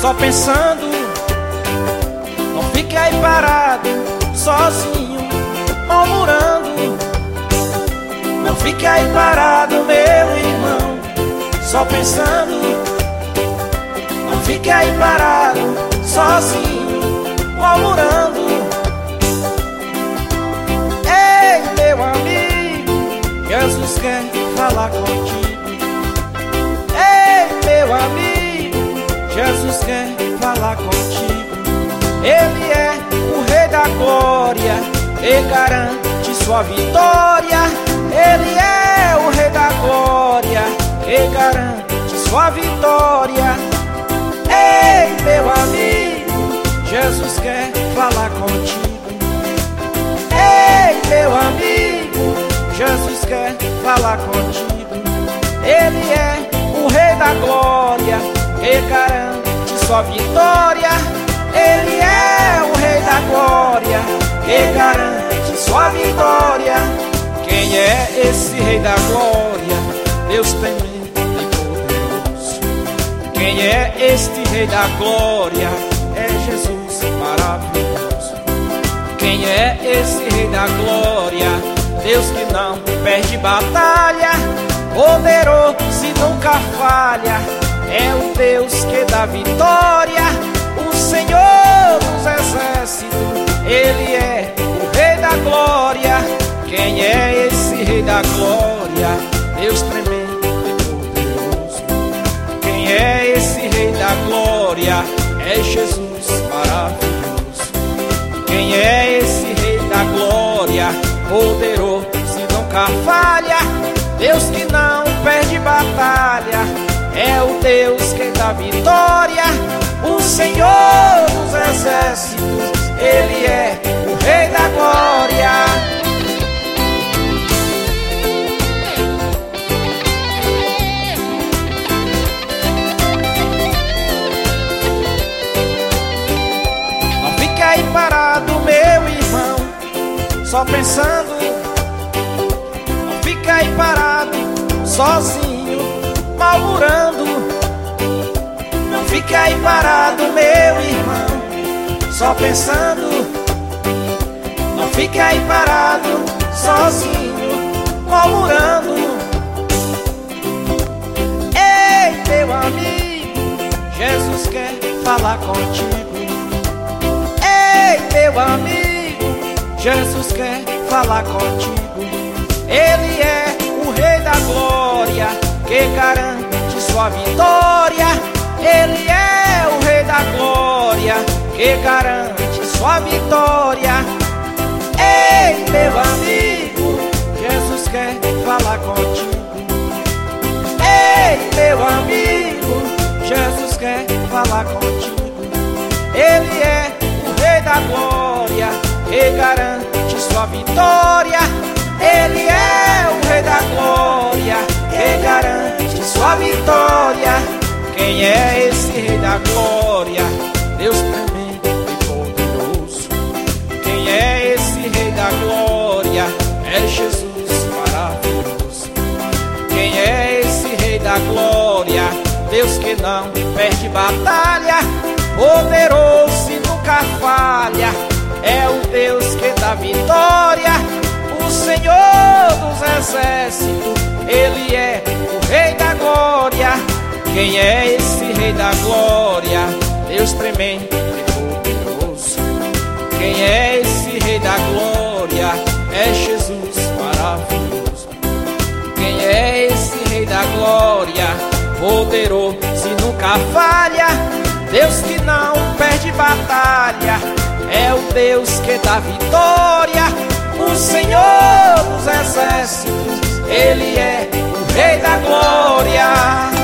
só pensando. Não fique aí parado, sozinho, murmurando. Não fique aí parado, meu irmão, só pensando. Não fique aí parado, sozinho, murmurando. Ei, meu amigo, Jesus quer falar contigo. Ei, meu amigo, Jesus quer falar contigo. Ele é o Rei da Glória e garante sua vitória. Ele é o Rei da Glória e garante sua vitória. Ei, meu amigo, Jesus quer falar contigo. Ei, meu amigo, Jesus quer falar contigo. Ele é o Rei da Glória e garante sua vitória. Ele é o Rei da Glória e garante sua vitória. Quem é esse Rei da Glória? Deus temente e poderoso. Quem é este Rei da Glória? É Jesus maravilhoso. Quem é esse Rei da Glória? Deus que não perde batalha, poderoso e nunca falha. É o Deus que dá vitória, o Senhor dos exércitos. Ele é o Rei da Glória. Quem é esse Rei da Glória? Deus tremendo e poderoso. Quem é esse Rei da Glória? É Jesus maravilhoso. Quem é esse Rei da Glória? Poderoso e nunca falha. Deus que não perde batalha. É o Deus que dá vitória, o Senhor dos exércitos. Ele é o Rei da Glória. Não fique aí parado, meu irmão, só pensando. Não fique aí parado, sozinho, murmurando. Não fique aí parado, meu irmão, só pensando. Não fique aí parado, sozinho, murmurando. Ei, meu amigo, Jesus quer falar contigo. Ei, meu amigo, Jesus quer falar contigo. Ele é o Rei da Glória que garante sua vitória. Ele é o Rei da Glória que garante sua vitória. Ei, meu amigo, Jesus quer falar contigo. Ei, meu amigo, Jesus quer falar contigo. Ele é o Rei da Glória que garante sua vitória. Ele é o Rei da Glória que garante sua vitória. Quem é esse Rei da Glória? Deus tremendo e poderoso. Quem é esse Rei da Glória? É Jesus maravilhoso. Quem é esse Rei da Glória? Deus que não perde batalha, poderoso e nunca falha. É o Deus que dá vitória, o Senhor dos exércitos. Ele é o Rei da Glória. Quem é esse Rei da Glória? Deus tremendo e poderoso. Quem é esse Rei da Glória? É Jesus maravilhoso. Quem é esse Rei da Glória? Poderoso e nunca falha. Deus que não perde batalha. É o Deus que dá vitória, o Senhor dos exércitos. Ele é o Rei da Glória.